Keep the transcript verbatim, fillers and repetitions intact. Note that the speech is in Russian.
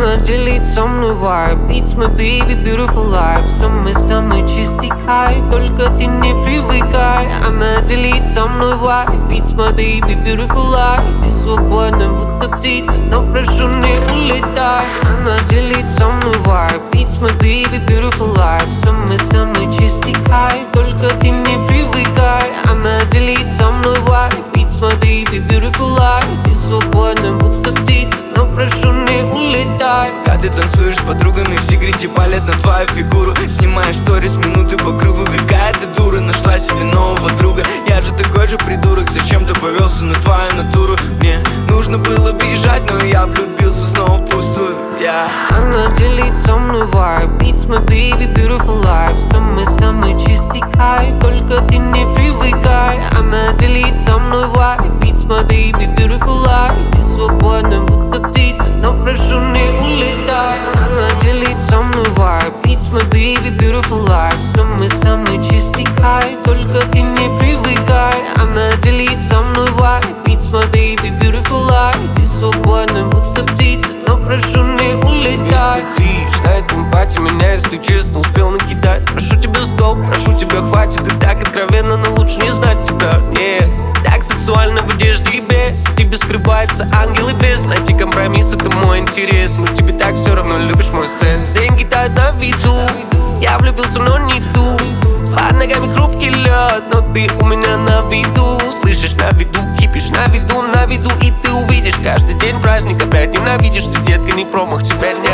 Она делит со мной vibe. It's my baby, beautiful life. Самый-самый чистый кайф, только ты не привыкай. Она делит со мной vibe. It's my baby, beautiful life. Ты свободна, будто птица, но прошу, не улетай. Она делит со мной vibe. It's my baby, beautiful life. Самый-самый чистый кайф, только ты не привыкай. Она делит со мной vibe. It's my baby, beautiful life. Ты свободна, будто птица, но прошу, не улетай. Когда ты танцуешь с подругами, в секрете палят на твою фигуру. Снимаешь сторис минуты по кругу. Какая ты дура, нашла себе нового друга. Я же такой же придурок, зачем ты повелся на твою натуру? Мне нужно было бежать, но я влюбился снова впустую. yeah. Она делит со мной vibe. It's my baby, beautiful life. Самый-самый чистый кайф, только ты не привыкай. Она делит со мной vibe. It's my baby, beautiful life. Ты свободна, будто птица, но прошу, не улетай. Она делит со мной vibe. It's my baby, beautiful life. Самый-самый чистый кайф, только ты не привыкай. Она делит со мной vibe. It's my baby, beautiful life. Ты свободна, будто птица, но прошу, не улетай. Ты ждает эмпатия меня, если честно, успел накидать. Прошу тебя, стоп, прошу тебя, хватит. Ты так откровенно, но лучше не знать тебя. Нет, так сексуально в одежде и без. В тебе скрывается ангел и бес. Найти компромисс, это мой интерес. Но тебе так все равно, любишь мой стресс. Деньги тают на виду. Я влюбился, но не ту. Под ногами хрупкий лед, но ты у меня на виду. Слышишь, на виду, кипишь, на виду, на виду. И ты увидишь, каждый день праздник опять ненавидишь. Ты, детка, не промах, тебя не